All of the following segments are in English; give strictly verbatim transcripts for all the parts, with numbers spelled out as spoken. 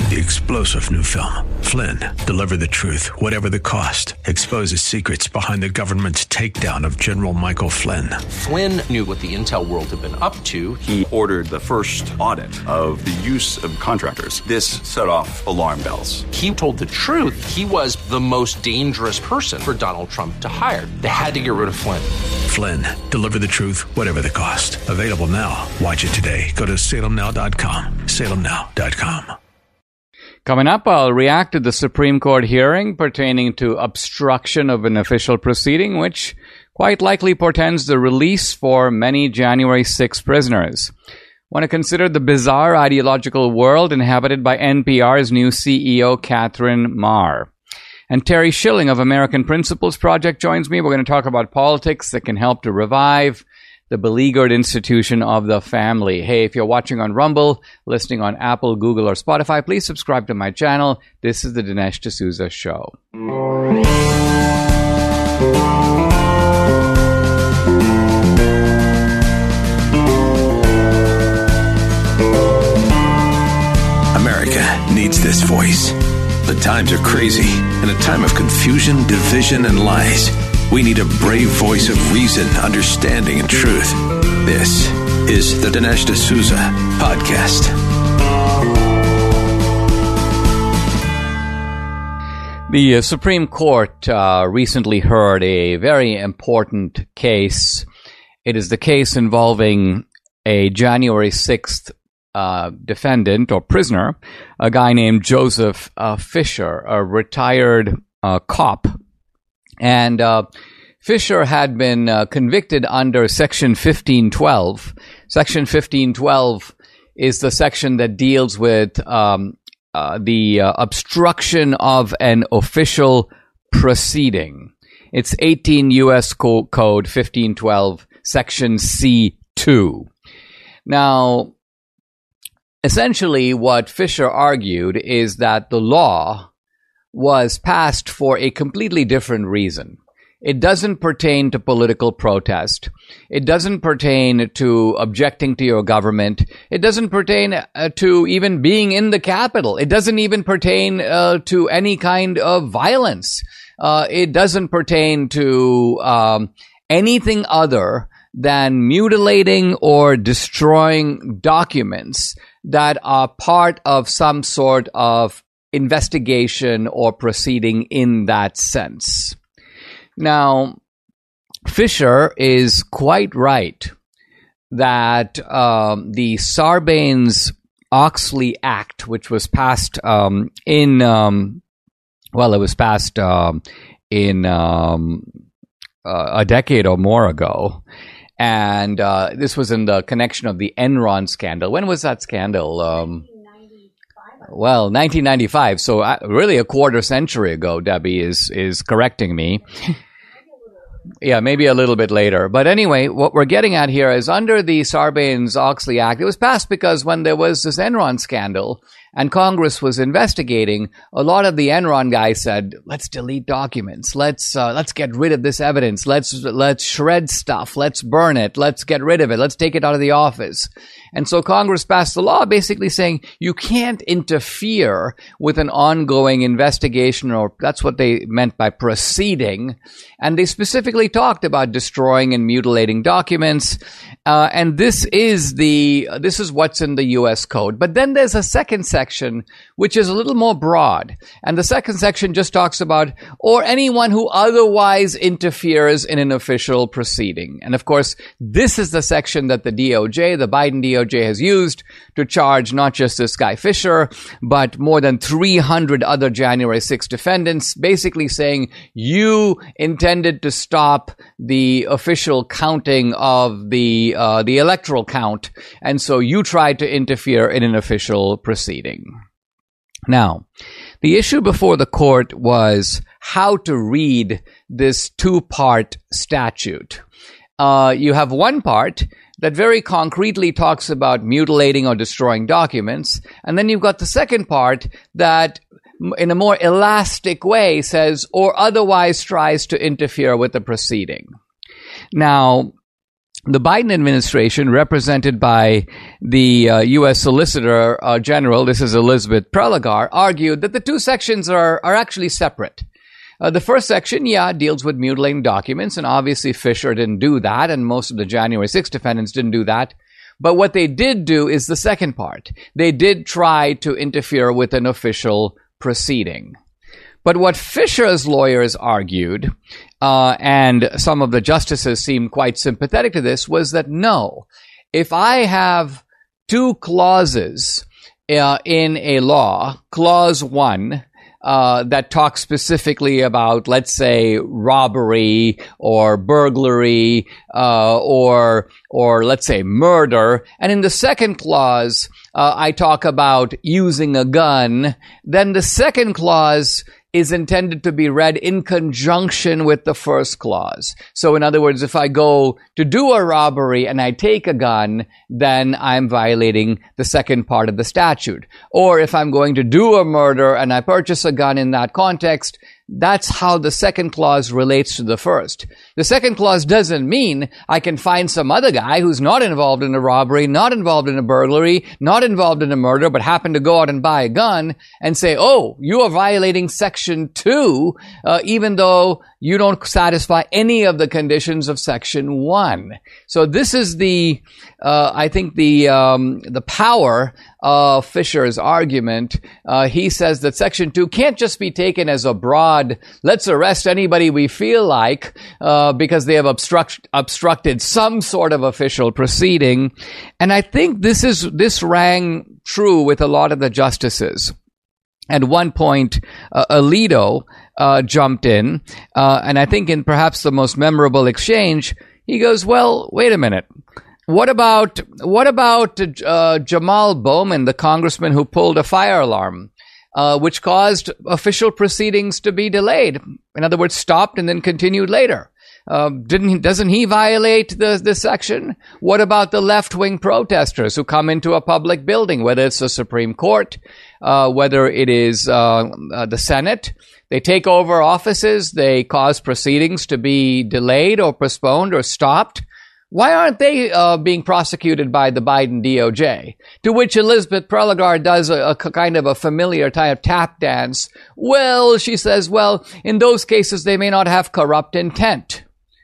the explosive new film, Flynn, Deliver the Truth, Whatever the Cost, exposes secrets behind the government's takedown of General Michael Flynn. Flynn knew what the intel world had been up to. He ordered the first audit of the use of contractors. This set off alarm bells. He told the truth. He was the most dangerous person for Donald Trump to hire. They had to get rid of Flynn. Flynn, Deliver the Truth, Whatever the Cost. Available now. Watch it today. Go to salem now dot com. salem now dot com. Coming up, I'll react to the Supreme Court hearing pertaining to obstruction of an official proceeding, which quite likely portends the release for many January sixth prisoners. Want to consider the bizarre ideological world inhabited by N P R's new C E O, Catherine Maher. And Terry Schilling of American Principles Project joins me. We're going to talk about politics that can help to revive the beleaguered institution of the family. Hey, if you're watching on Rumble, listening on Apple, Google, or Spotify, please subscribe to my channel. This is the Dinesh D'Souza Show. America needs this voice. The times are crazy. In a time of confusion, division, and lies, we need a brave voice of reason, understanding, and truth. This is the Dinesh D'Souza Podcast. The uh, Supreme Court uh, recently heard a very important case. It is the case involving a January sixth uh, defendant or prisoner, a guy named Joseph uh, Fisher, a retired uh, cop. And uh, Fisher had been uh, convicted under Section fifteen twelve. Section fifteen twelve is the section that deals with um, uh, the uh, obstruction of an official proceeding. It's eighteen U S Co- Code fifteen twelve, Section C two. Now, essentially what Fisher argued is that the law was passed for a completely different reason. It doesn't pertain to political protest. It doesn't pertain to objecting to your government. It doesn't pertain uh, to even being in the Capitol. It doesn't even pertain uh, to any kind of violence. Uh, it doesn't pertain to um, anything other than mutilating or destroying documents that are part of some sort of investigation or proceeding in that sense. Now, Fisher is quite right that um, the Sarbanes-Oxley Act, which was passed um, in, um, well, it was passed um, in um, uh, a decade or more ago, and uh, this was in the connection of the Enron scandal. When was that scandal? Um, Well, nineteen ninety-five, so really a quarter century ago. Debbie is is correcting me. Yeah, maybe a little bit later. But anyway, what we're getting at here is under the Sarbanes-Oxley Act, it was passed because when there was this Enron scandal and Congress was investigating, a lot of the Enron guys said, let's delete documents. Let's uh, let's get rid of this evidence. Let's let's shred stuff. Let's burn it. Let's get rid of it. Let's take it out of the office. And so Congress passed the law basically saying you can't interfere with an ongoing investigation, or that's what they meant by proceeding. And they specifically talked about destroying and mutilating documents. Uh, and this is the this is what's in the U S Code. But then there's a second section which is a little more broad. And the second section just talks about or anyone who otherwise interferes in an official proceeding. And of course, this is the section that the D O J, the Biden D O J, has used to charge not just this guy Fisher, but more than three hundred other January sixth defendants, basically saying you intended to stop the official counting of the uh, the electoral count, and so you tried to interfere in an official proceeding. Now, the issue before the court was how to read this two-part statute. Uh, you have one part that very concretely talks about mutilating or destroying documents, and then you've got the second part that in a more elastic way says or otherwise tries to interfere with the proceeding. Now, the Biden administration, represented by the uh, U S Solicitor uh, General, this is Elizabeth Prelogar, argued that the two sections are, are actually separate. Uh, the first section, yeah, deals with mutilating documents, and obviously Fisher didn't do that, and most of the January sixth defendants didn't do that. But what they did do is the second part. They did try to interfere with an official proceeding. But what Fisher's lawyers argued, uh, and some of the justices seemed quite sympathetic to this, was that no, if I have two clauses uh, in a law, clause one, Uh, that talks specifically about, let's say, robbery or burglary, uh, or, or let's say murder. And in the second clause, uh, I talk about using a gun. Then the second clause is intended to be read in conjunction with the first clause. So in other words, if I go to do a robbery and I take a gun, then I'm violating the second part of the statute. Or if I'm going to do a murder and I purchase a gun in that context, that's how the second clause relates to the first. The second clause doesn't mean I can find some other guy who's not involved in a robbery, not involved in a burglary, not involved in a murder, but happened to go out and buy a gun and say, oh, you are violating section two, uh, even though you don't satisfy any of the conditions of section one. So this is the, uh, I think the, um, the power of Fisher's argument. Uh, he says that section two can't just be taken as a broad, let's arrest anybody we feel like, uh, because they have obstruct, obstructed some sort of official proceeding. And I think this is, this rang true with a lot of the justices. At one point, uh, Alito, uh, jumped in, uh, and I think in perhaps the most memorable exchange, he goes, well, wait a minute. What about, what about, uh, Jamal Bowman, the congressman who pulled a fire alarm, uh, which caused official proceedings to be delayed? In other words, stopped and then continued later. Uh, didn't he, doesn't he violate the, this section? What about the left-wing protesters who come into a public building, whether it's the Supreme Court, uh, whether it is, uh, uh, the Senate? They take over offices, they cause proceedings to be delayed or postponed or stopped. Why aren't they uh, being prosecuted by the Biden D O J? To which Elizabeth Prelogar does a, a kind of a familiar type of tap dance. Well, she says, well, in those cases, they may not have corrupt intent.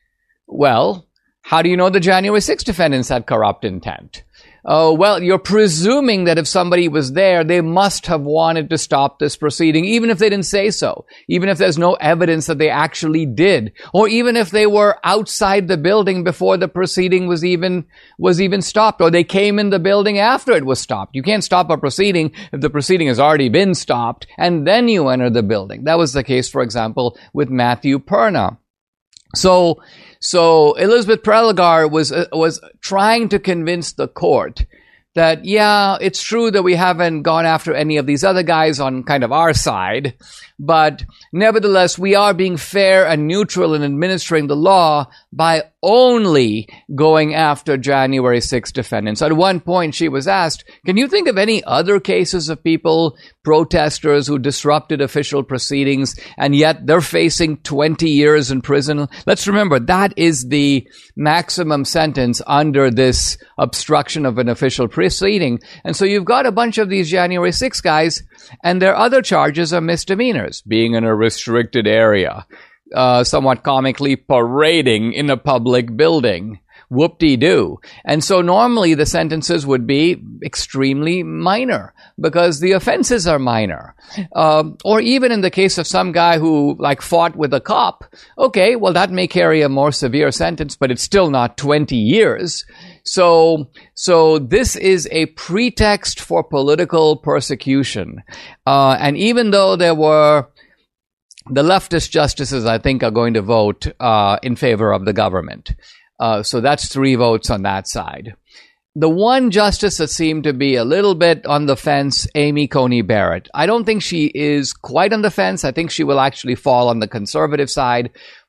Well, how do you know the January sixth defendants had corrupt intent? Oh, well, you're presuming that if somebody was there, they must have wanted to stop this proceeding, even if they didn't say so, even if there's no evidence that they actually did, or even if they were outside the building before the proceeding was even, was even stopped, or they came in the building after it was stopped. You can't stop a proceeding if the proceeding has already been stopped, and then you enter the building. That was the case, for example, with Matthew Perna. So, so Elizabeth Prelogar was uh, was trying to convince the court that, yeah, it's true that we haven't gone after any of these other guys on kind of our side, but nevertheless, we are being fair and neutral in administering the law by only going after January sixth defendants. At one point, she was asked, can you think of any other cases of people, protesters who disrupted official proceedings, and yet they're facing twenty years in prison? Let's remember, that is the maximum sentence under this obstruction of an official proceeding. And so you've got a bunch of these January sixth guys, and their other charges are misdemeanors, being in a restricted area, uh, somewhat comically parading in a public building. Whoop-de-doo. And so normally the sentences would be extremely minor because the offenses are minor. Uh, or even in the case of some guy who like fought with a cop, okay, well that may carry a more severe sentence, but it's still not twenty years. So, so this is a pretext for political persecution. Uh, and even though there were the leftist justices, I think, are going to vote uh, in favor of the government. Uh, so that's three votes on that side. The one justice that seemed to be a little bit on the fence, Amy Coney Barrett. I don't think she is quite on the fence. I think she will actually fall on the conservative side.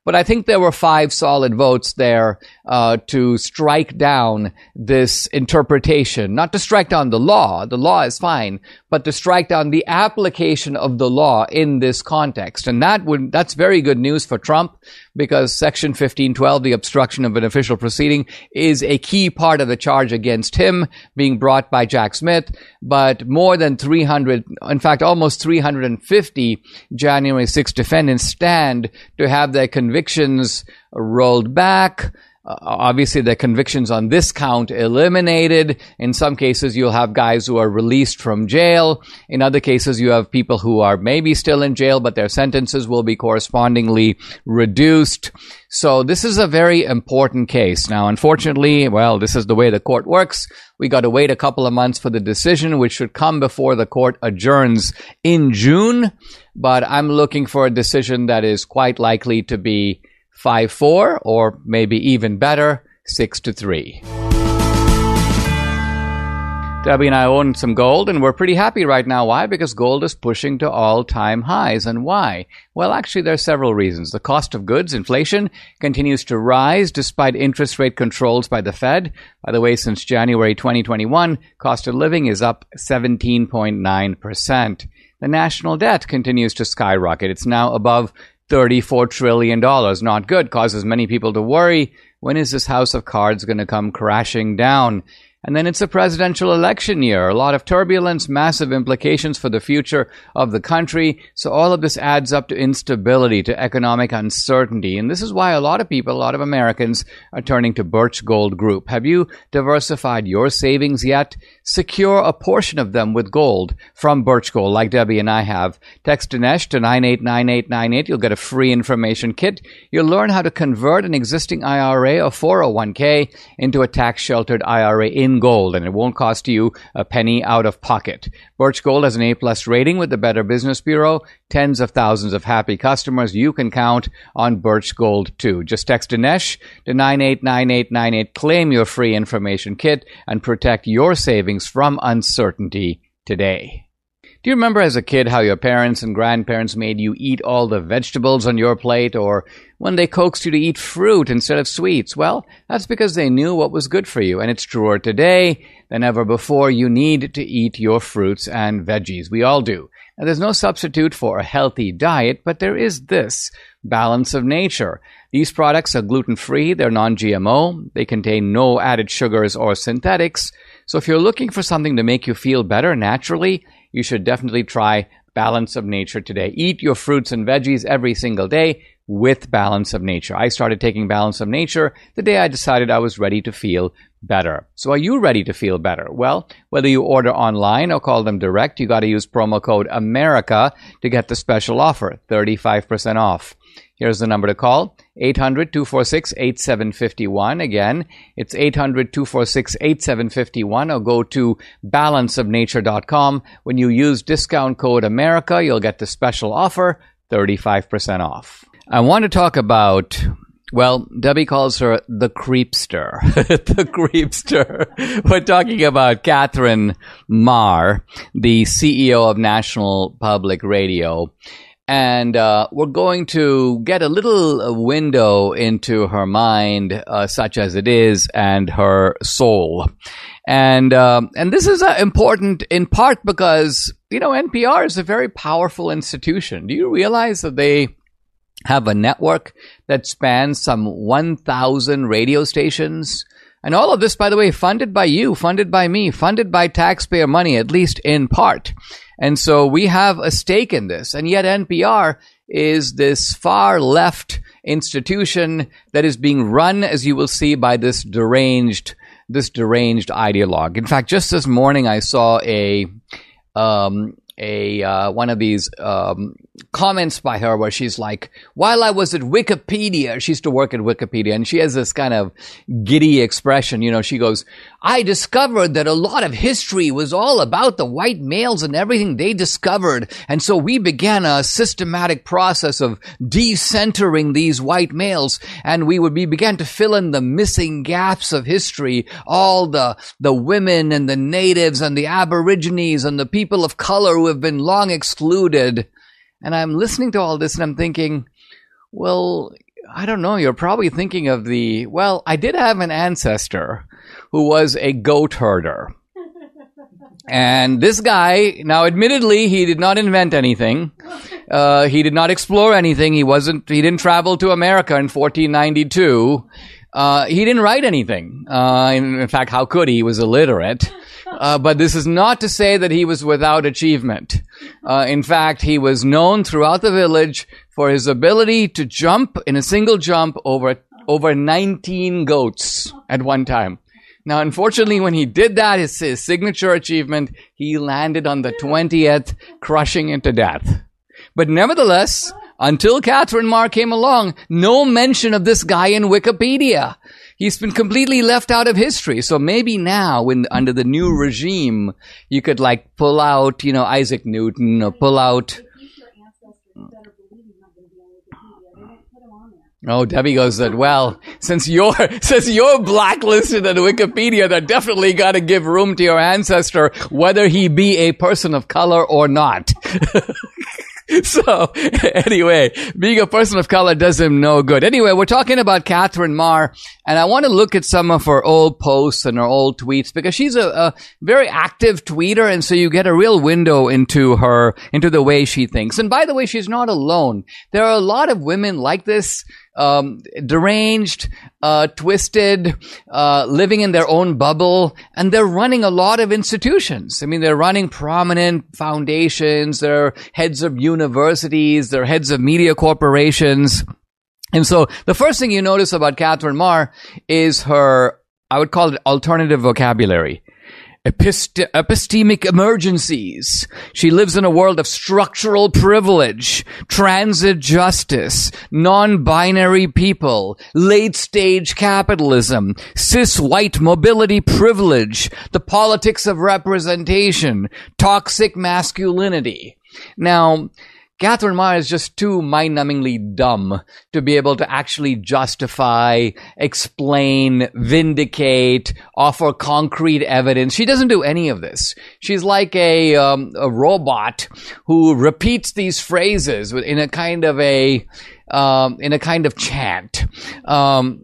But I think there were five solid votes there uh, to strike down this interpretation, not to strike down the law. The law is fine, but to strike down the application of the law in this context. And that would that's very good news for Trump, because Section fifteen twelve, the obstruction of an official proceeding, is a key part of the charge against him being brought by Jack Smith. But more than three hundred, in fact, almost three hundred fifty January sixth defendants stand to have their convictions rolled back. Uh, obviously, the convictions on this count eliminated. In some cases, you'll have guys who are released from jail. In other cases, you have people who are maybe still in jail, but their sentences will be correspondingly reduced. So this is a very important case. Now, unfortunately, well, this is the way the court works. We got to wait a couple of months for the decision, which should come before the court adjourns in June. But I'm looking for a decision that is quite likely to be five four, or maybe even better, six to three. Debbie and I own some gold, and we're pretty happy right now. Why? Because gold is pushing to all-time highs. And why? Well, actually, there are several reasons. The cost of goods, inflation, continues to rise despite interest rate controls by the Fed. By the way, since January twenty twenty-one, cost of living is up seventeen point nine percent. The national debt continues to skyrocket. It's now above thirty-four trillion dollars. Not good. Causes many people to worry. When is this house of cards going to come crashing down? And then it's a presidential election year. A lot of turbulence, massive implications for the future of the country. So all of this adds up to instability, to economic uncertainty. And this is why a lot of people, a lot of Americans are turning to Birch Gold Group. Have you diversified your savings yet? Secure a portion of them with gold from Birch Gold, like Debbie and I have. Text Dinesh to nine eight nine eight nine eight. You'll get a free information kit. You'll learn how to convert an existing I R A or four oh one k into a tax-sheltered I R A in gold, and it won't cost you a penny out of pocket. Birch Gold has an A-plus rating with the Better Business Bureau. Tens of thousands of happy customers. You can count on Birch Gold too. Just text Dinesh to nine eight nine eight nine eight. Claim your free information kit and protect your savings from uncertainty today. Do you remember as a kid how your parents and grandparents made you eat all the vegetables on your plate, or when they coaxed you to eat fruit instead of sweets? Well, that's because they knew what was good for you, and it's truer today than ever before. You need to eat your fruits and veggies. We all do. Now, there's no substitute for a healthy diet, but there is this balance of nature. These products are gluten-free, they're non-G M O, they contain no added sugars or synthetics. So if you're looking for something to make you feel better naturally, you should definitely try Balance of Nature today. Eat your fruits and veggies every single day with Balance of Nature. I started taking Balance of Nature the day I decided I was ready to feel better. So are you ready to feel better? Well, whether you order online or call them direct, you got to use promo code America to get the special offer, thirty-five percent off. Here's the number to call, eight hundred two four six eight seven five one. Again, it's eight hundred two four six eight seven five one, or go to balance of nature dot com. When you use discount code America, you'll get the special offer, thirty-five percent off. I want to talk about, well, Debbie calls her the creepster. The creepster. We're talking about Catherine Maher, the C E O of National Public Radio. And uh, we're going to get a little window into her mind, uh, such as it is, and her soul. And uh, and this is uh, important in part because, you know, N P R is a very powerful institution. Do you realize that they have a network that spans some one thousand radio stations? And all of this, by the way, funded by you, funded by me, funded by taxpayer money, at least in part. And so we have a stake in this. And yet N P R is this far left institution that is being run, as you will see, by this deranged, this deranged ideologue. In fact, just this morning I saw a, um, a, uh, one of these, um, comments by her where she's like, while I was at Wikipedia, she used to work at Wikipedia, and she has this kind of giddy expression. You know, she goes, I discovered that a lot of history was all about the white males and everything they discovered. And so we began a systematic process of decentering these white males. And we would, we began to fill in the missing gaps of history, all the, the women and the natives and the aborigines and the people of color who have been long excluded. And I'm listening to all this and I'm thinking, well, I don't know, you're probably thinking of the, well, I did have an ancestor who was a goat herder. And this guy, now admittedly, he did not invent anything. Uh, he did not explore anything. He wasn't, he didn't travel to America in fourteen ninety-two. Uh, he didn't write anything. Uh, in, in fact, how could he? He was illiterate. Uh, but this is not to say that he was without achievement. Uh, in fact, he was known throughout the village for his ability to jump in a single jump over, over nineteen goats at one time. Now, unfortunately, when he did that, his, his signature achievement, he landed on the twentieth, crushing it to death. But nevertheless, until Catherine Marr came along, no mention of this guy in Wikipedia. He's been completely left out of history. So maybe now, when under the new regime, you could like pull out, you know, Isaac Newton or pull out. Oh, Debbie goes that, well, since you're, since you're blacklisted on Wikipedia, they're definitely got to give room to your ancestor, whether he be a person of color or not. So, anyway, being a person of color does him no good. Anyway, we're talking about Catherine Marr, and I want to look at some of her old posts and her old tweets, because she's a, a very active tweeter, and so you get a real window into her, into the way she thinks. And by the way, she's not alone. There are a lot of women like this, um, deranged, uh, twisted, uh, living in their own bubble, and they're running a lot of institutions. I mean, they're running prominent foundations, they're heads of universities, they're heads of media corporations. And so the first thing you notice about Catherine Marr is her, I would call it alternative vocabulary. Epist- epistemic emergencies. She lives in a world of structural privilege, transit justice, non-binary people, late-stage capitalism, cis-white mobility privilege, the politics of representation, toxic masculinity. Now, Catherine Marr is just too mind-numbingly dumb to be able to actually justify, explain, vindicate, offer concrete evidence. She doesn't do any of this. She's like a, um, a robot who repeats these phrases in a kind of a, um, in a kind of chant. Um,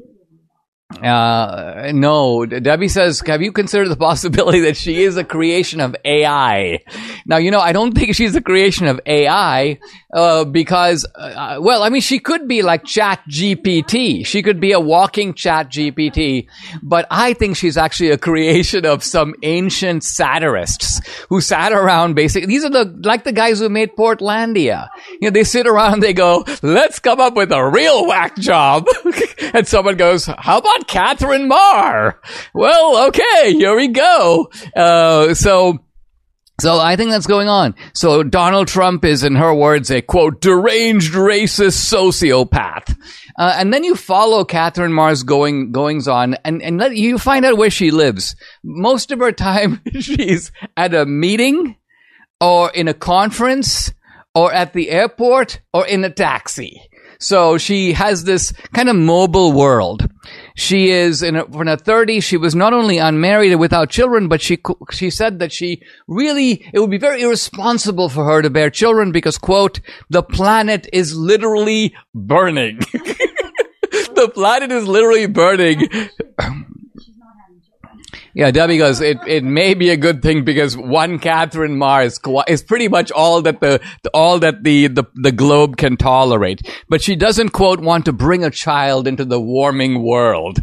Uh, no, Debbie says, have you considered the possibility that she is a creation of A I? Now, you know, I don't think she's a creation of A I, uh, because, uh, well, I mean, she could be like Chat G P T. She could be a walking Chat G P T, but I think she's actually a creation of some ancient satirists who sat around basically, these are the, like the guys who made Portlandia. You know, they sit around and they go, let's come up with a real whack job. And someone goes, how about Catherine Marr? Well, okay, here we go. Uh, so, so I think that's going on. So Donald Trump is, in her words, a quote, deranged racist sociopath. Uh, and then you follow Catherine Marr's going, goings on, and, and let, you find out where she lives. Most of her time, she's at a meeting, or in a conference, or at the airport, or in a taxi. So she has this kind of mobile world. She is in her, in her thirties. She was not only unmarried and without children, but she she said that she really, it would be very irresponsible for her to bear children because, quote, the planet is literally burning. The planet is literally burning. Yeah, Debbie goes, it, it may be a good thing because one Catherine Marr is, is pretty much all that the, all that the, the, the globe can tolerate. But she doesn't, quote, want to bring a child into the warming world.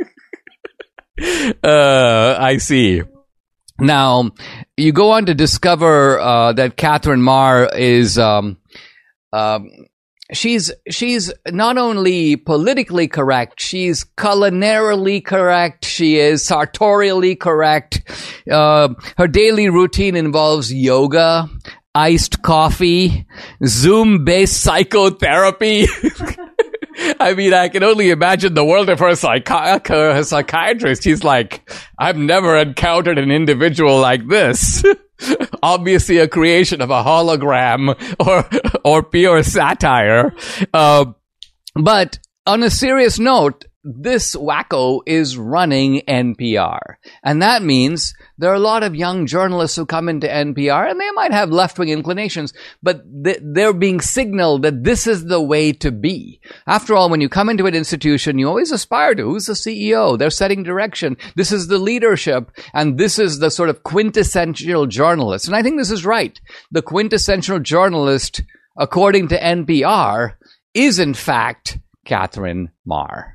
uh, I see. Now, you go on to discover, uh, that Catherine Marr is, um, um, She's, she's not only politically correct, she's culinarily correct, she is sartorially correct. Uh, her daily routine involves yoga, iced coffee, Zoom-based psychotherapy. I mean, I can only imagine the world of her, psychi- her psychiatrist. He's like, I've never encountered an individual like this. Obviously a creation of a hologram or or pure satire. Uh, but on a serious note, this wacko is running N P R. And that means there are a lot of young journalists who come into N P R, and they might have left-wing inclinations, but they're being signaled that this is the way to be. After all, when you come into an institution, you always aspire to, who's the C E O? They're setting direction. This is the leadership, and this is the sort of quintessential journalist. And I think this is right. The quintessential journalist, according to N P R, is in fact Catherine Maher.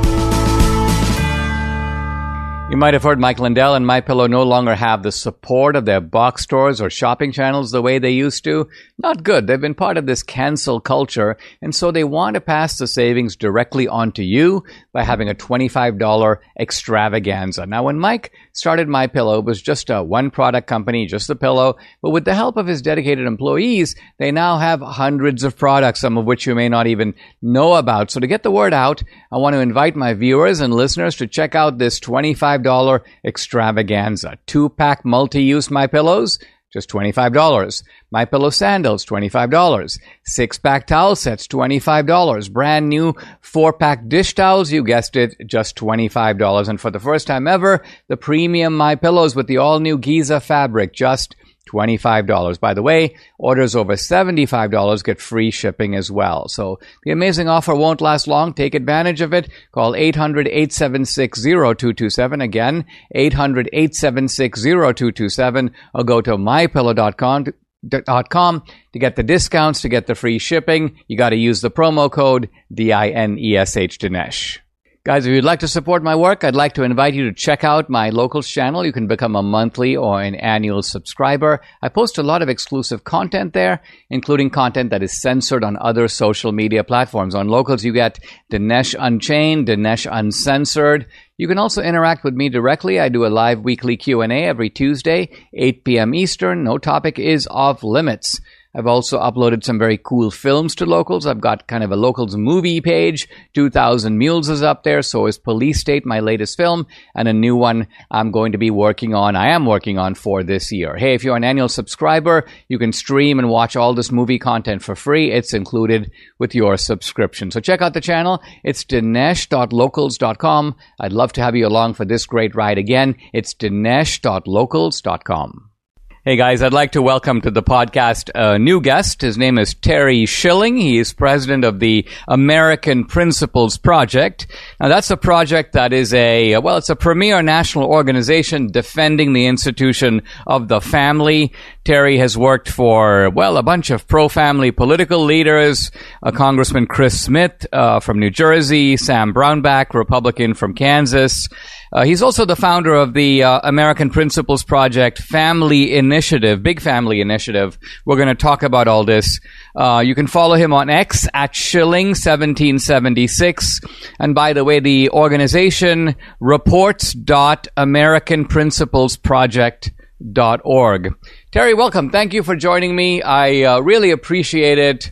You might have heard Mike Lindell and MyPillow no longer have the support of their box stores or shopping channels the way they used to. Not good. They've been part of this cancel culture, and so they want to pass the savings directly on to you by having a twenty-five dollars extravaganza. Now, when Mike started MyPillow, it was just a one-product company, just the pillow, but with the help of his dedicated employees, they now have hundreds of products, some of which you may not even know about. So to get the word out, I want to invite my viewers and listeners to check out this twenty-five dollars extravaganza. Two-pack multi-use MyPillows, just twenty-five dollars. MyPillow sandals, twenty-five dollars. Six-pack towel sets, twenty-five dollars. Brand new four-pack dish towels, you guessed it, just twenty-five dollars. And for the first time ever, the premium MyPillows with the all-new Giza fabric, just twenty-five dollars. By the way, orders over seventy-five dollars get free shipping as well. So the amazing offer won't last long. Take advantage of it. Call eight hundred, eight seven six, zero two two seven. Again, eight hundred, eight seven six, zero two two seven, or go to my pillow dot com to Dot com to get the discounts, to get the free shipping. You got to use the promo code D I N E S H Dinesh. Guys, if you'd like to support my work, I'd like to invite you to check out my Locals channel. You can become a monthly or an annual subscriber. I post a lot of exclusive content there, including content that is censored on other social media platforms. On Locals, you get Dinesh Unchained, Dinesh Uncensored. You can also interact with me directly. I do a live weekly Q and A every Tuesday, eight p.m. Eastern. No topic is off limits. I've also uploaded some very cool films to Locals. I've got kind of a Locals movie page. two thousand Mules is up there. So is Police State, my latest film, and a new one I'm going to be working on. I am working on for this year. Hey, if you're an annual subscriber, you can stream and watch all this movie content for free. It's included with your subscription. So check out the channel. It's dinesh dot locals dot com. I'd love to have you along for this great ride again. It's dinesh dot locals dot com. Hey guys, I'd like to welcome to the podcast a new guest. His name is Terry Schilling. He is president of the American Principles Project. Now that's a project that is a, well, it's a premier national organization defending the institution of the family. Terry has worked for, well, a bunch of pro-family political leaders, uh, Congressman Chris Smith uh, from New Jersey, Sam Brownback, Republican from Kansas. Uh, he's also the founder of the uh, American Principles Project Family Initiative, Big Family Initiative. We're going to talk about all this. Uh, you can follow him on X at Schilling seventeen seventy-six. And by the way, the organization reports dot american principles project dot org. Terry, welcome. Thank you for joining me. I uh, really appreciate it.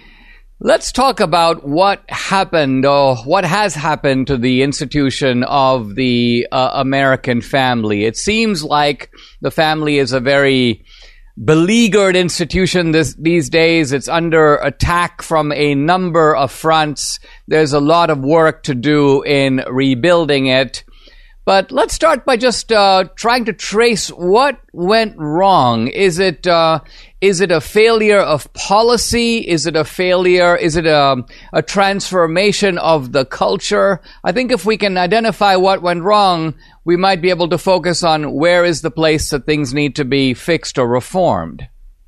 Let's talk about what happened or what has happened to the institution of the uh, American family. It seems like the family is a very beleaguered institution this, these days. It's under attack from a number of fronts. There's a lot of work to do in rebuilding it. But let's start by just uh, trying to trace what went wrong. Is it uh, is it a failure of policy? Is it a failure? Is it a, a transformation of the culture? I think if we can identify what went wrong, we might be able to focus on where is the place that things need to be fixed or reformed.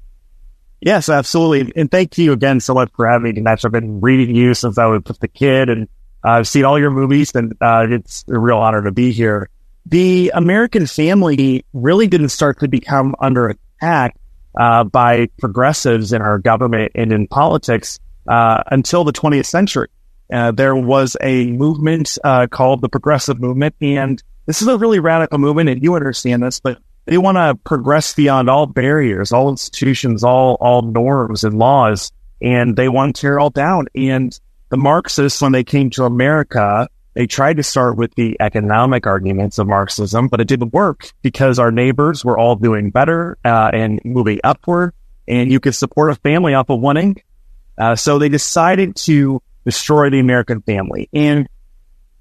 Yes, absolutely. And thank you again so much for having me, Dinesh. I've been reading you since I was just a kid, and Uh, I've seen all your movies, and uh, it's a real honor to be here. The American family really didn't start to become under attack uh, by progressives in our government and in politics uh, until the twentieth century. Uh, there was a movement uh, called the Progressive Movement, and this is a really radical movement, and you understand this, but they want to progress beyond all barriers, all institutions, all all norms and laws, and they want to tear it all down. And the Marxists, when they came to America, they tried to start with the economic arguments of Marxism, but it didn't work because our neighbors were all doing better uh, and moving upward, and you could support a family off of one income. Uh, so they decided to destroy the American family. And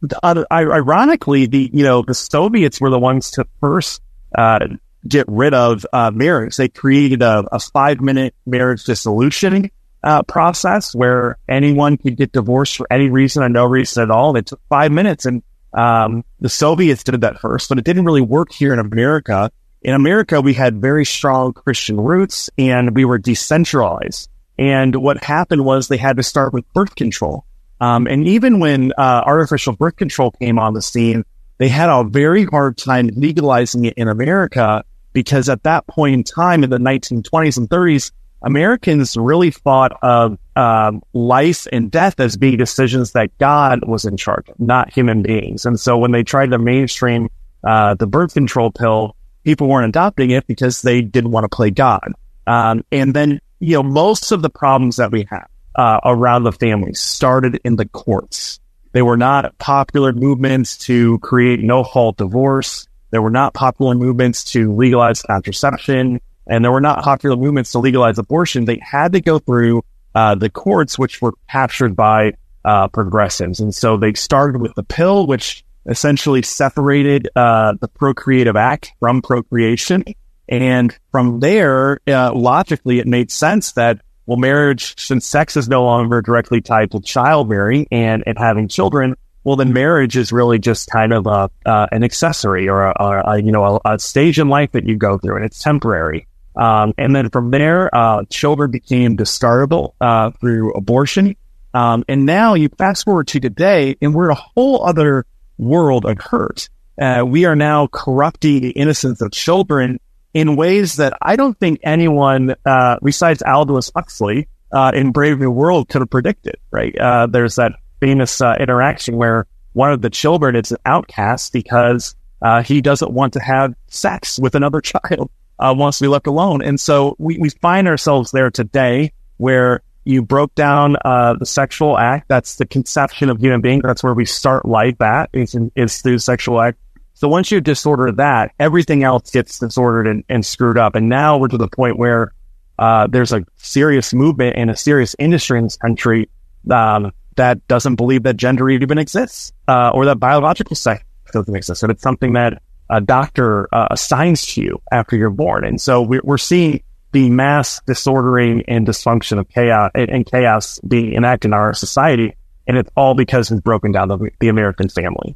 uh, ironically, the you know the Soviets were the ones to first uh, get rid of uh, marriage. They created a, a five-minute marriage dissolution uh, process where anyone could get divorced for any reason or no reason at all. It took five minutes, and um, the Soviets did that first, but it didn't really work here in America. In America, we had very strong Christian roots, and we were decentralized. And what happened was they had to start with birth control. Um, and even when uh, artificial birth control came on the scene, they had a very hard time legalizing it in America, because at that point in time, in the nineteen twenties and thirties, Americans really thought of um, life and death as being decisions that God was in charge of, not human beings. And so when they tried to mainstream uh, the birth control pill, people weren't adopting it because they didn't want to play God. Um, and then, you know, most of the problems that we have uh, around the family started in the courts. They were not popular movements to create no-fault divorce. There were not popular movements to legalize contraception. And there were not popular movements to legalize abortion. They had to go through uh, the courts, which were captured by uh, progressives. And so they started with the pill, which essentially separated uh, the Procreative Act from procreation. And from there, uh, logically, it made sense that, well, marriage, since sex is no longer directly tied to childbearing and, and having children, well, then marriage is really just kind of a, uh, an accessory or, a, a, a you know, a, a stage in life that you go through, and it's temporary. Um, and then from there, uh, children became discardable uh, through abortion. Um, and now you fast forward to today, and we're in a whole other world of hurt. Uh, we are now corrupting the innocence of children in ways that I don't think anyone, uh, besides Aldous Huxley, uh, in Brave New World could have predicted, right? Uh, there's that famous, uh, interaction where one of the children is an outcast because, uh, he doesn't want to have sex with another child, uh, wants to be left alone. And so we, we find ourselves there today where you broke down, uh, the sexual act. That's the conception of human being. That's where we start life at, is, is through sexual act. So once you disorder that, everything else gets disordered and, and screwed up. And now we're to the point where uh, there's a serious movement and a serious industry in this country um, that doesn't believe that gender even exists uh, or that biological sex doesn't exist. And it's something that a doctor uh, assigns to you after you're born. And so we're, we're seeing the mass disordering and dysfunction of chaos and, and chaos being enacted in our society. And it's all because we've broken down the, the American family.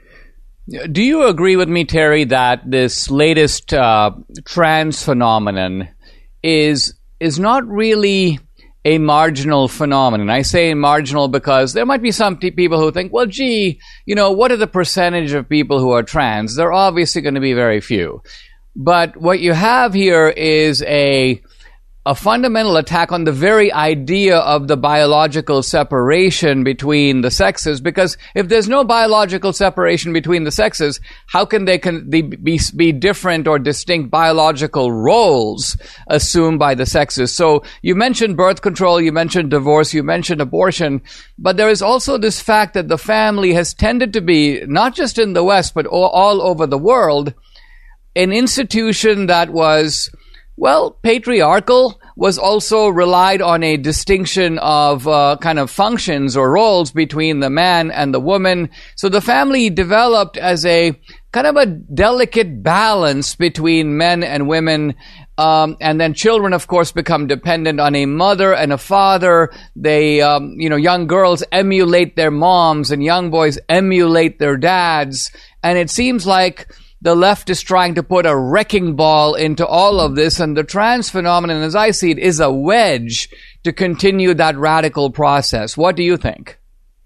Do you agree with me, Terry, that this latest uh, trans phenomenon is is not really a marginal phenomenon? I say marginal because there might be some t- people who think, well, gee, you know, what are the percentage of people who are trans? They're obviously going to be very few. But what you have here is a a fundamental attack on the very idea of the biological separation between the sexes, because if there's no biological separation between the sexes, how can they can they be, be different or distinct biological roles assumed by the sexes? So you mentioned birth control, you mentioned divorce, you mentioned abortion, but there is also this fact that the family has tended to be, not just in the West, but all, all over the world, an institution that was, well, patriarchal, was also relied on a distinction of uh, kind of functions or roles between the man and the woman. So the family developed as a kind of a delicate balance between men and women. Um, and then children, of course, become dependent on a mother and a father. They, um, you know, young girls emulate their moms and young boys emulate their dads. And it seems like the left is trying to put a wrecking ball into all of this, and the trans phenomenon, as I see it, is a wedge to continue that radical process. What do you think?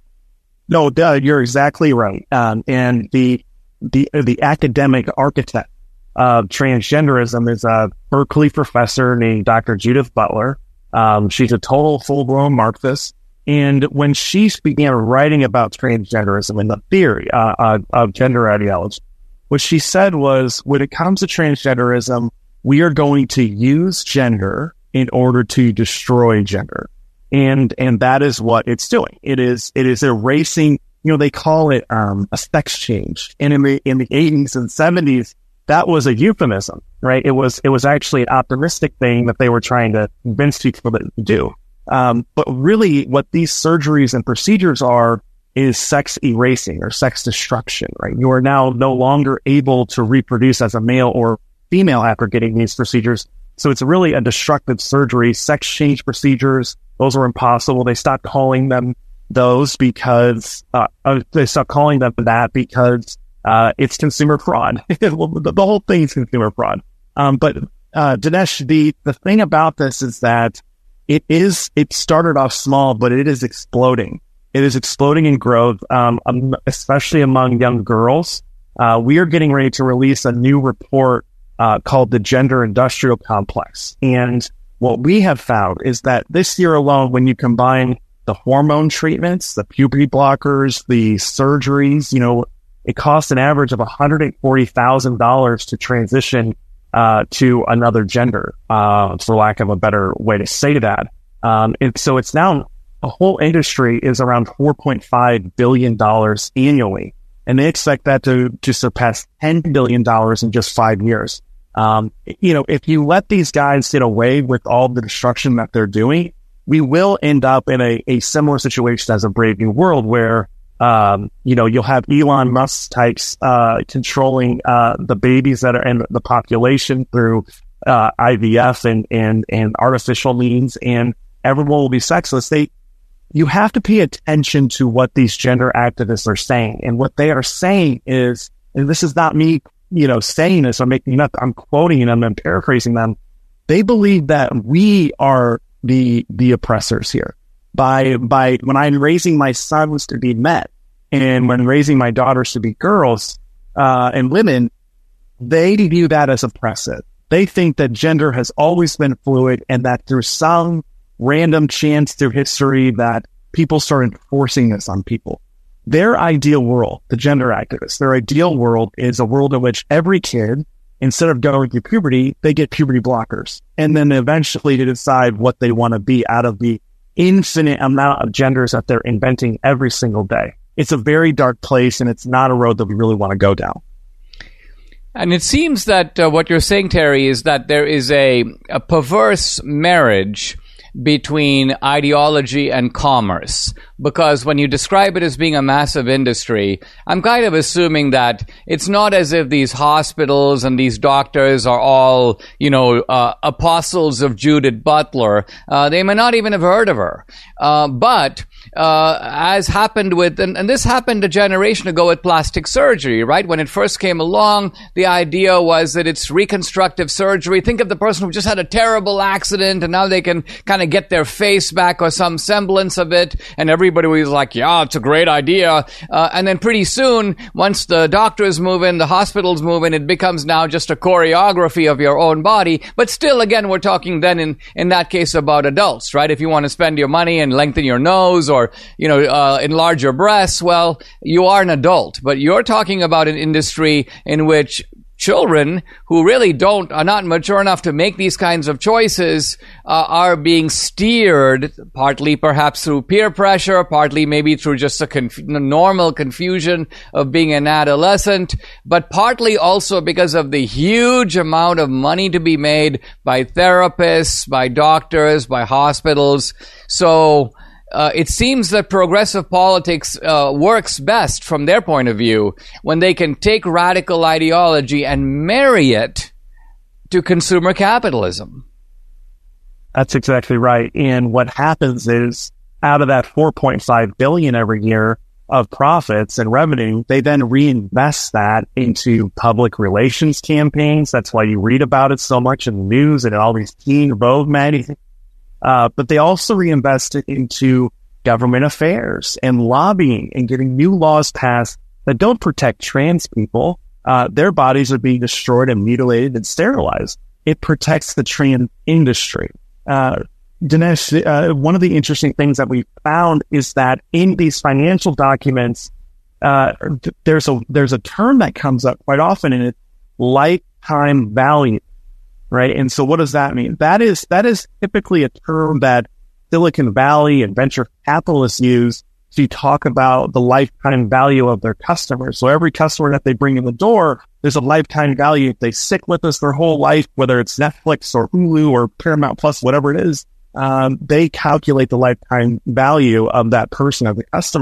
No, Doug, you're exactly right. Um, and the the the academic architect of transgenderism is a Berkeley professor named Doctor Judith Butler. Um, she's a total full-blown Marxist. And when she began writing about transgenderism and the theory uh, uh, of gender ideology, what she said was, when it comes to transgenderism, we are going to use gender in order to destroy gender. And, and that is what it's doing. It is, it is erasing, you know, they call it, um, a sex change. And in the, in the eighties and seventies, that was a euphemism, right? It was, it was actually an optimistic thing that they were trying to convince people to do. Um, but really what these surgeries and procedures are, is sex erasing or sex destruction, right? You are now no longer able to reproduce as a male or female after getting these procedures. So it's really a destructive surgery. Sex change procedures, those are impossible. They stopped calling them those because, uh, they stopped calling them that because, uh, it's consumer fraud. the, the whole thing is consumer fraud. Um, but, uh, Dinesh, the, the thing about this is that it is, it started off small, but it is exploding. It is exploding in growth, um, especially among young girls. Uh, we are getting ready to release a new report uh, called the Gender Industrial Complex. And what we have found is that this year alone, when you combine the hormone treatments, the puberty blockers, the surgeries, you know, it costs an average of one hundred forty thousand dollars to transition uh, to another gender, uh, for lack of a better way to say that. Um, and so it's now... The whole industry is around four point five billion dollars annually, and they expect that to, to surpass ten billion dollars in just five years. Um, you know, if you let these guys get away with all the destruction that they're doing, we will end up in a, a similar situation as a Brave New World where, um, you know, you'll have Elon Musk types uh, controlling uh, the babies that are in the population through uh, I V F and, and, and artificial means, and everyone will be sexless. They You have to pay attention to what these gender activists are saying. And what they are saying is, and this is not me, you know, saying this or making it up, I'm quoting them and paraphrasing them. They believe that we are the, the oppressors here. By, by, when I'm raising my sons to be men and when raising my daughters to be girls, uh, and women, they view that as oppressive. They think that gender has always been fluid and that through some random chance through history that people started forcing this on people. Their ideal world, the gender activists, their ideal world is a world in which every kid, instead of going through puberty, they get puberty blockers. And then eventually to decide what they want to be out of the infinite amount of genders that they're inventing every single day. It's a very dark place, and it's not a road that we really want to go down. And it seems that uh, what you're saying, Terry, is that there is a, a perverse marriage between ideology and commerce, because when you describe it as being a massive industry, I'm kind of assuming that it's not as if these hospitals and these doctors are all, you know, uh, apostles of Judith Butler. Uh, they may not even have heard of her. Uh, but uh, as happened with, and, and this happened a generation ago with plastic surgery, right? When it first came along, the idea was that it's reconstructive surgery. Think of the person who just had a terrible accident and now they can kind of get their face back or some semblance of it. And everybody was like, yeah, it's a great idea. Uh, and then pretty soon, once the doctors move in, the hospitals move in, it becomes now just a choreography of your own body. But still, again, we're talking then in, in that case about adults, right? If you want to spend your money and lengthen your nose or, you know, uh, enlarge your breasts, well, you are an adult. But you're talking about an industry in which children who really don't, are not mature enough to make these kinds of choices, uh, are being steered, partly perhaps through peer pressure, partly maybe through just a conf- normal confusion of being an adolescent, but partly also because of the huge amount of money to be made by therapists, by doctors, by hospitals. So, Uh, it seems that progressive politics uh, works best from their point of view when they can take radical ideology and marry it to consumer capitalism. That's exactly right. And what happens is out of that four point five billion dollars every year of profits and revenue, they then reinvest that into public relations campaigns. That's why you read about it so much in the news and in all these teen Vogue magazines. Uh, but they also reinvest it into government affairs and lobbying and getting new laws passed that don't protect trans people. Uh, their bodies are being destroyed and mutilated and sterilized. It protects the trans industry. Uh, Dinesh, uh, one of the interesting things that we found is that in these financial documents, uh, there's a, there's a term that comes up quite often in it, lifetime value. Right. And so what does that mean? That is, that is typically a term that Silicon Valley and venture capitalists use to talk about the lifetime value of their customers. So every customer that they bring in the door, there's a lifetime value. If they stick with us their whole life, whether it's Netflix or Hulu or Paramount Plus, whatever it is, um, they calculate the lifetime value of that person, of the customer.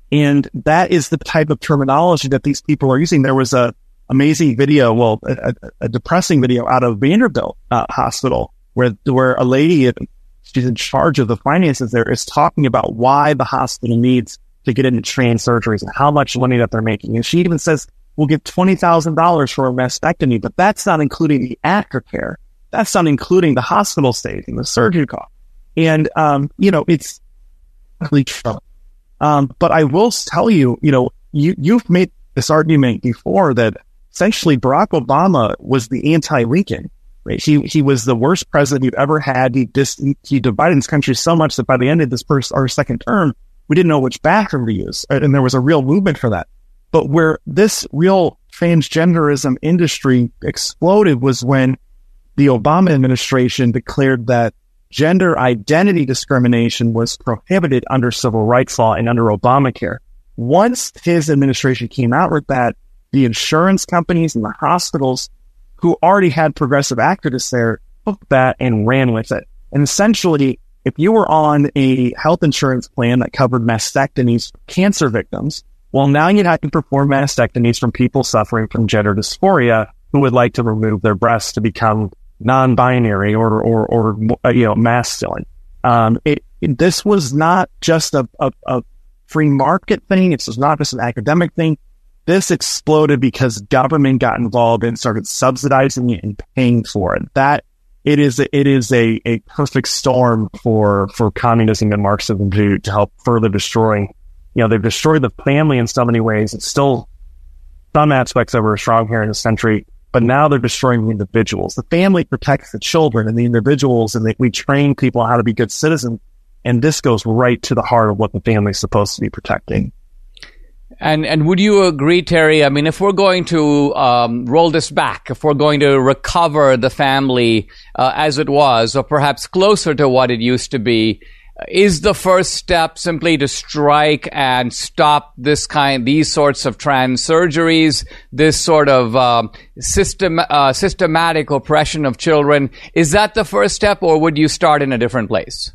And that is the type of terminology that these people are using. There was a amazing video, well, a, a depressing video out of Vanderbilt uh, Hospital where, where a lady, she's in charge of the finances there, is talking about why the hospital needs to get into trained surgeries and how much money that they're making. And she even says, we'll give twenty thousand dollars for a mastectomy, but that's not including the aftercare. That's not including the hospital stays and the surgery cost. And, um, you know, it's really trouble. Um, but I will tell you, you know, you, you've made this argument before that essentially Barack Obama was the anti-Lincoln, right? He, he was the worst president you've ever had. He dis, he divided this country so much that by the end of this first or second term, we didn't know which bathroom to use. And there was a real movement for that. But where this real transgenderism industry exploded was when the Obama administration declared that gender identity discrimination was prohibited under civil rights law and under Obamacare. Once his administration came out with that, the insurance companies and the hospitals who already had progressive activists there took that and ran with it. And essentially, if you were on a health insurance plan that covered mastectomies for cancer victims, well, now you'd have to perform mastectomies from people suffering from gender dysphoria who would like to remove their breasts to become non-binary or, or, or, you know, masculine. Um, it, it, this was not just a, a, a free market thing. It was not just an academic thing. This exploded because government got involved and started subsidizing it and paying for it. That it is, a, it is a, a perfect storm for, for communism and Marxism to, to help further destroying. You know, they've destroyed the family in so many ways. It's still some aspects of it are strong here in this country. But now they're destroying the individuals. The family protects the children and the individuals, and they, we train people on how to be good citizens. And this goes right to the heart of what the family is supposed to be protecting. And and would you agree, Terry? I mean, if we're going to um, roll this back, if we're going to recover the family uh, as it was, or perhaps closer to what it used to be, is the first step simply to strike and stop this kind, these sorts of trans surgeries, this sort of um, system, uh, systematic oppression of children? Is that the first step, or would you start in a different place?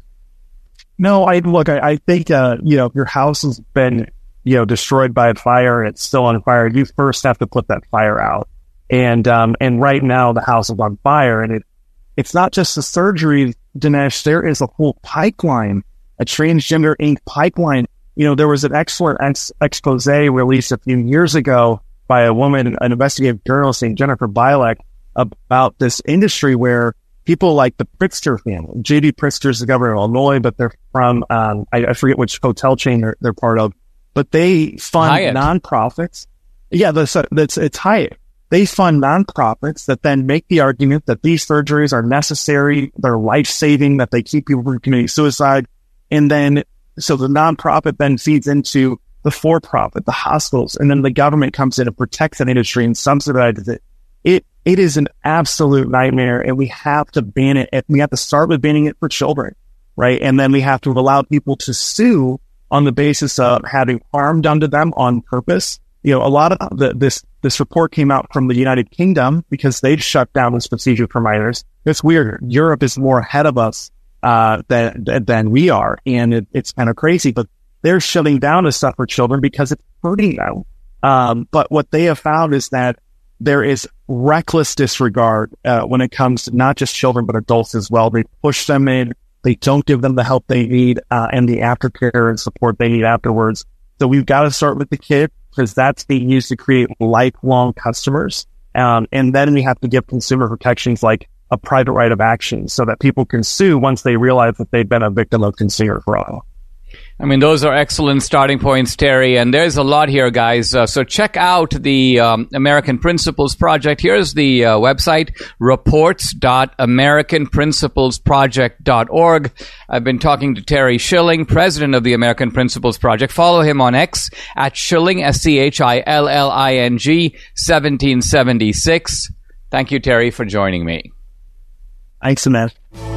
No, I look. I, I think uh, you know, if your house has been you know destroyed by a fire and it's still on fire, you first have to put that fire out. And um, and right now the house is on fire, and it it's not just the surgery, Dinesh. There is a whole pipeline, a transgender Incorporated pipeline. You know, there was an excellent ex- expose released a few years ago by a woman, an investigative journalist named Jennifer Bilek, about this industry where people like the Pritzker family, J D Pritzker is the governor of Illinois, but they're from, um, I, I forget which hotel chain they're, they're part of, but they fund Hyatt. nonprofits. Yeah, that's, that's, it's Hyatt. They fund nonprofits that then make the argument that these surgeries are necessary, they're life-saving, that they keep people from committing suicide. And then, so the nonprofit then feeds into the for-profit, the hospitals, and then the government comes in and protects that industry and subsidizes it. It, it is an absolute nightmare, and we have to ban it. We have to start with banning it for children, right? And then we have to allow people to sue on the basis of having harm done to them on purpose. You know, a lot of the, this, this report came out from the United Kingdom because they shut down this procedure for minors. It's weird. Europe is more ahead of us, uh, than, than we are. And it, it's kind of crazy, but they're shutting down this stuff for children because it's hurting them. Um, but what they have found is that there is reckless disregard, uh, when it comes to not just children, but adults as well. They push them in. They don't give them the help they need, uh, and the aftercare and support they need afterwards. So we've got to start with the kid, because that's being used to create lifelong customers. Um, and then we have to give consumer protections like a private right of action so that people can sue once they realize that they've been a victim of consumer fraud. I mean, those are excellent starting points, Terry, and there's a lot here, guys. Uh, so check out the um, American Principles Project. Here's the uh, website, reports dot american principles project dot org. I've been talking to Terry Schilling, president of the American Principles Project. Follow him on X at Schilling, S C H I L L I N G, seventeen seventy-six. Thank you, Terry, for joining me. Thanks, Dinesh.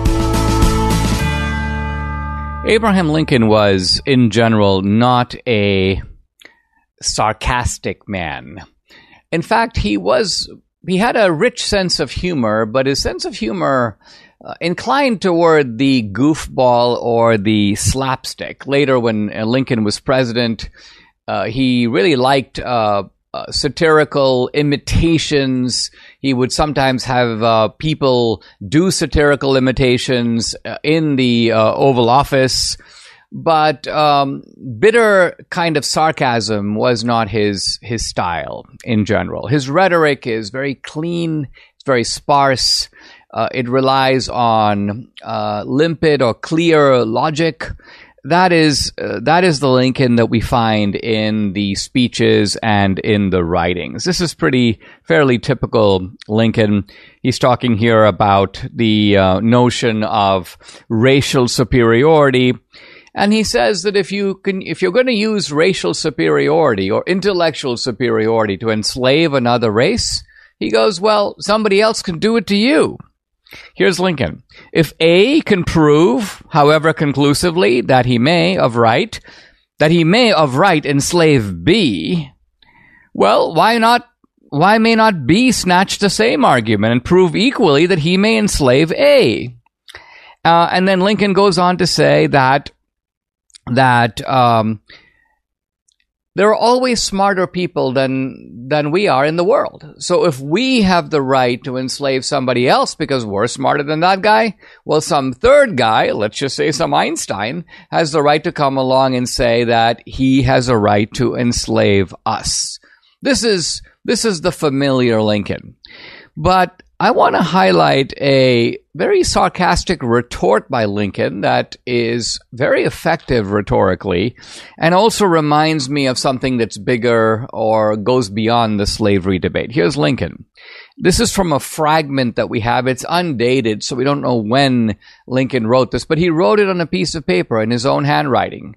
Abraham Lincoln was, in general, not a sarcastic man. In fact, he was, he had a rich sense of humor, but his sense of humor uh, inclined toward the goofball or the slapstick. Later, when uh, Lincoln was president, uh, he really liked uh, uh, satirical imitations. He would sometimes have uh, people do satirical imitations uh, in the uh, Oval Office. But um, bitter kind of sarcasm was not his his style in general. His rhetoric is very clean, it's very sparse. Uh, it relies on uh, limpid or clear logic. That is uh, that is the Lincoln that we find in the speeches and in the writings. This is pretty fairly typical Lincoln. He's talking here about the uh, notion of racial superiority. And he says that if you can, if you're going to use racial superiority or intellectual superiority to enslave another race, he goes, well, somebody else can do it to you. Here's Lincoln. If A can prove, however conclusively, that he may of right, that he may of right enslave B, well, why not, why may not B snatch the same argument and prove equally that he may enslave A? Uh, and then Lincoln goes on to say that that um, there are always smarter people than than we are in the world. So if we have the right to enslave somebody else because we're smarter than that guy, well, some third guy, let's just say some Einstein, has the right to come along and say that he has a right to enslave us. This is this is the familiar Lincoln. But I want to highlight a very sarcastic retort by Lincoln that is very effective rhetorically and also reminds me of something that's bigger or goes beyond the slavery debate. Here's Lincoln. This is from a fragment that we have. It's undated, so we don't know when Lincoln wrote this, but he wrote it on a piece of paper in his own handwriting.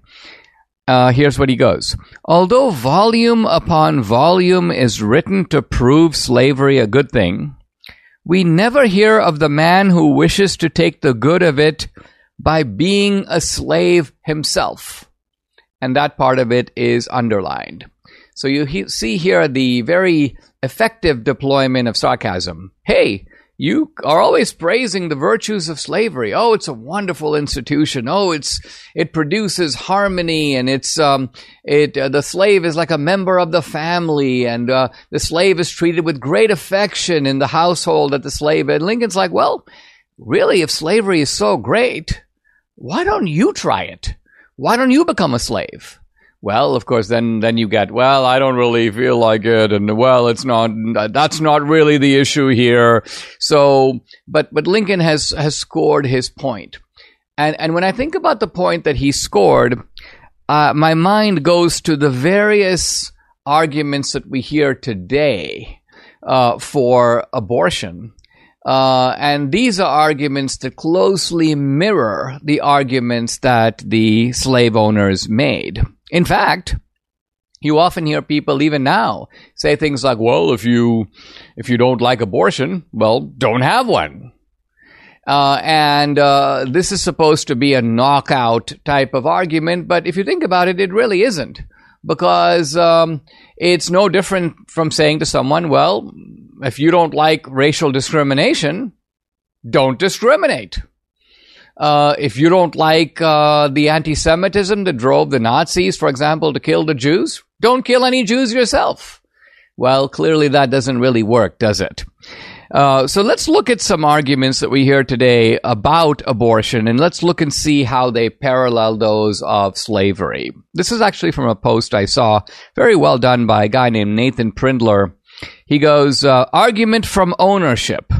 Uh, here's what he goes. Although volume upon volume is written to prove slavery a good thing, we never hear of the man who wishes to take the good of it by being a slave himself. And that part of it is underlined. So you he- see here the very effective deployment of sarcasm. Hey, you are always praising the virtues of slavery. Oh, it's a wonderful institution. Oh, it's it produces harmony, and it's um it uh, the slave is like a member of the family, and uh, the slave is treated with great affection in the household at the slave. And Lincoln's like, well, really, if slavery is so great, why don't you try it? Why don't you become a slave? Well, of course, then then you get, well, I don't really feel like it, and well, it's not, that's not really the issue here. So, but but Lincoln has has scored his point. And and when I think about the point that he scored, uh, my mind goes to the various arguments that we hear today uh, for abortion. Uh, and these are arguments that closely mirror the arguments that the slave owners made. In fact, you often hear people even now say things like, well, if you if you don't like abortion, well, don't have one. Uh, and uh, this is supposed to be a knockout type of argument, but if you think about it, it really isn't. Because um, it's no different from saying to someone, well, if you don't like racial discrimination, don't discriminate. Uh, if you don't like uh, the anti-Semitism that drove the Nazis, for example, to kill the Jews, don't kill any Jews yourself. Well, clearly that doesn't really work, does it? Uh, so let's look at some arguments that we hear today about abortion, and let's look and see how they parallel those of slavery. This is actually from a post I saw, very well done by a guy named Nathan Prindler. He goes, uh, argument from ownership.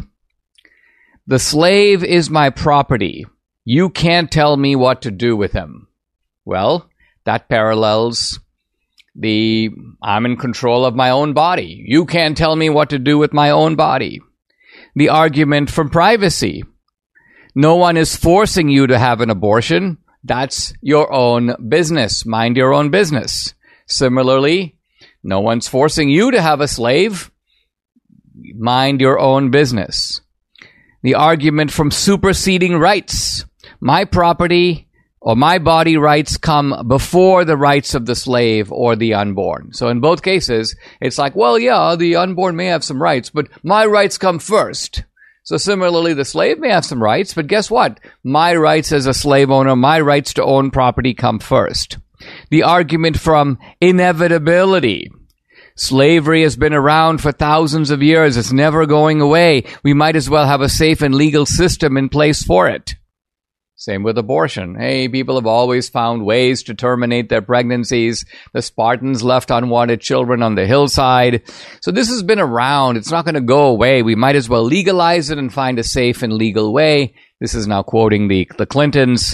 The slave is my property. You can't tell me what to do with him. Well, that parallels the I'm in control of my own body. You can't tell me what to do with my own body. The argument from privacy. No one is forcing you to have an abortion. That's your own business. Mind your own business. Similarly, no one's forcing you to have a slave. Mind your own business. The argument from superseding rights. My property or my body rights come before the rights of the slave or the unborn. So in both cases, it's like, well, yeah, the unborn may have some rights, but my rights come first. So similarly, the slave may have some rights, but guess what? My rights as a slave owner, my rights to own property come first. The argument from inevitability. Slavery has been around for thousands of years. It's never going away. We might as well have a safe and legal system in place for it. Same with abortion. Hey, people have always found ways to terminate their pregnancies. The Spartans left unwanted children on the hillside. So this has been around. It's not going to go away. We might as well legalize it and find a safe and legal way. This is now quoting the, the Clintons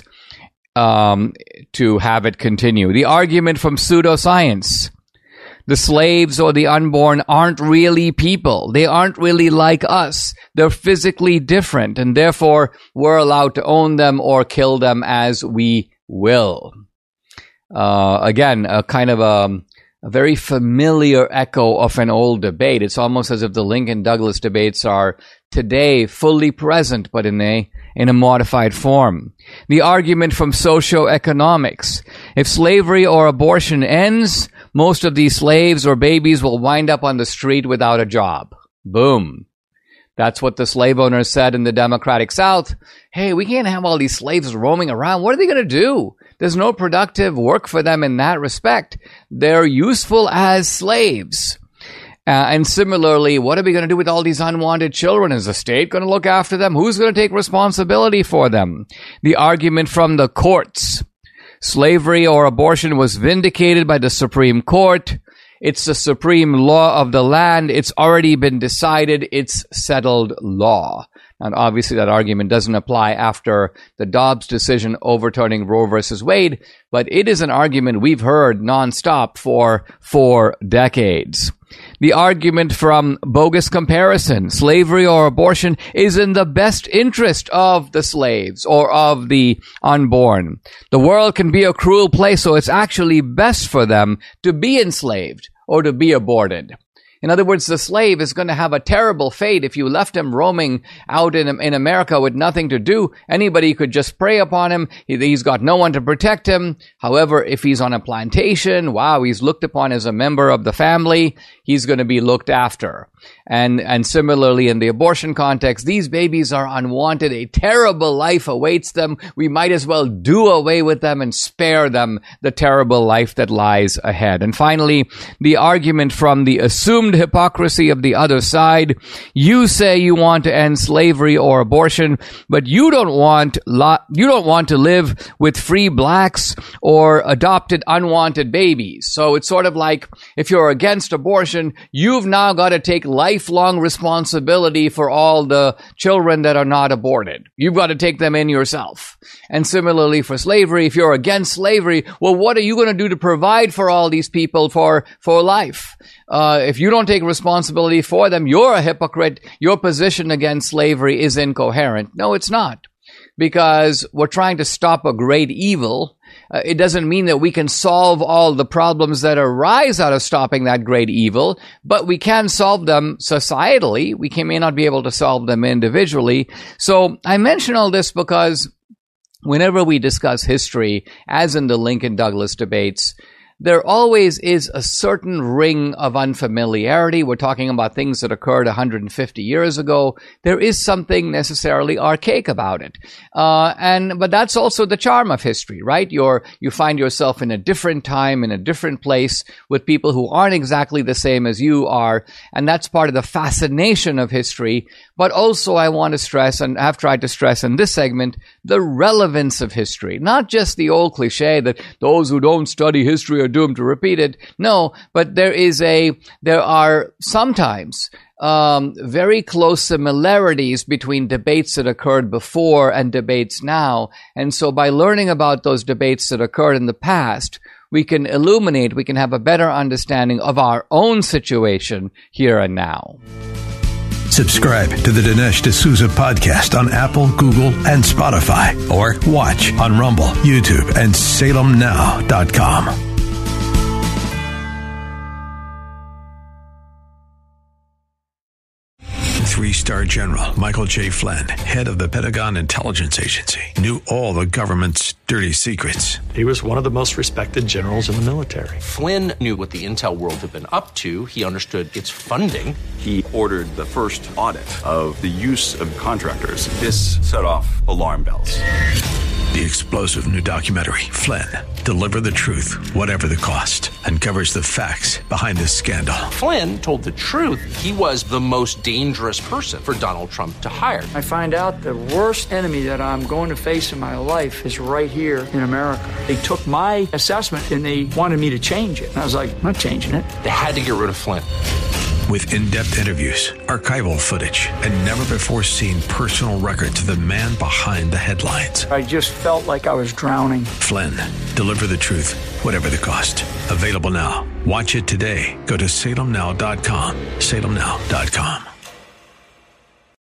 um, to have it continue. The argument from pseudoscience. The slaves or the unborn aren't really people. They aren't really like us. They're physically different, and therefore we're allowed to own them or kill them as we will. Uh, again, a kind of a, a very familiar echo of an old debate. It's almost as if the Lincoln-Douglas debates are today fully present, but in a in a modified form. The argument from socioeconomics. If slavery or abortion ends, most of these slaves or babies will wind up on the street without a job. Boom. That's what the slave owners said in the Democratic South. Hey, we can't have all these slaves roaming around. What are they going to do? There's no productive work for them in that respect. They're useful as slaves. Uh, and similarly, what are we going to do with all these unwanted children? Is the state going to look after them? Who's going to take responsibility for them? The argument from the courts. Slavery or abortion was vindicated by the Supreme Court. It's the supreme law of the land. It's already been decided. It's settled law. And obviously that argument doesn't apply after the Dobbs decision overturning Roe versus Wade, but it is an argument we've heard nonstop for four decades. The argument from bogus comparison, slavery or abortion is in the best interest of the slaves or of the unborn. The world can be a cruel place, so it's actually best for them to be enslaved or to be aborted. In other words, the slave is going to have a terrible fate if you left him roaming out in, in America with nothing to do. Anybody could just prey upon him. He, he's got no one to protect him. However, if he's on a plantation, wow, he's looked upon as a member of the family. He's going to be looked after. And, and similarly, in the abortion context, these babies are unwanted. A terrible life awaits them. We might as well do away with them and spare them the terrible life that lies ahead. And finally, the argument from the assumed hypocrisy of the other side. You say you want to end slavery or abortion, but you don't want lo- you don't want to live with free blacks or adopted unwanted babies. So it's sort of like if you're against abortion, you've now got to take lifelong responsibility for all the children that are not aborted. You've got to take them in yourself. And similarly for slavery, if you're against slavery, well, what are you going to do to provide for all these people for, for life? Uh, if you don't take responsibility for them, you're a hypocrite. Your position against slavery is incoherent. No, it's not. Because we're trying to stop a great evil. Uh, it doesn't mean that we can solve all the problems that arise out of stopping that great evil, but we can solve them societally. We can, may not be able to solve them individually. So I mention all this because whenever we discuss history, as in the Lincoln-Douglas debates, there always is a certain ring of unfamiliarity. We're talking about things that occurred one hundred fifty years ago. There is something necessarily archaic about it. Uh, and, but that's also the charm of history, right? You're, you find yourself in a different time, in a different place with people who aren't exactly the same as you are. And that's part of the fascination of history. But also I want to stress, and have tried to stress in this segment, the relevance of history. Not just the old cliche that those who don't study history are doomed to repeat it. No, but there is a, there are sometimes um, very close similarities between debates that occurred before and debates now. And so by learning about those debates that occurred in the past, we can illuminate, we can have a better understanding of our own situation here and now. Subscribe to the Dinesh D'Souza podcast on Apple, Google, and Spotify, or watch on Rumble, YouTube, and Salem Now dot com. Three-star General Michael J. Flynn, head of the Pentagon Intelligence Agency, knew all the government's dirty secrets. He was one of the most respected generals in the military. Flynn knew what the intel world had been up to. He understood its funding. He ordered the first audit of the use of contractors. This set off alarm bells. The explosive new documentary, Flynn, Deliver the Truth, Whatever the Cost, uncovers the facts behind this scandal. Flynn told the truth. He was the most dangerous person for Donald Trump to hire. I find out the worst enemy that I'm going to face in my life is right here in America. They took my assessment and they wanted me to change it. And I was like, I'm not changing it. They had to get rid of Flynn. With in-depth interviews, archival footage, and never-before-seen personal records of the man behind the headlines. I just felt like I was drowning. Flynn, Deliver the Truth, Whatever the Cost. Available now. Watch it today. Go to salem now dot com. salem now dot com.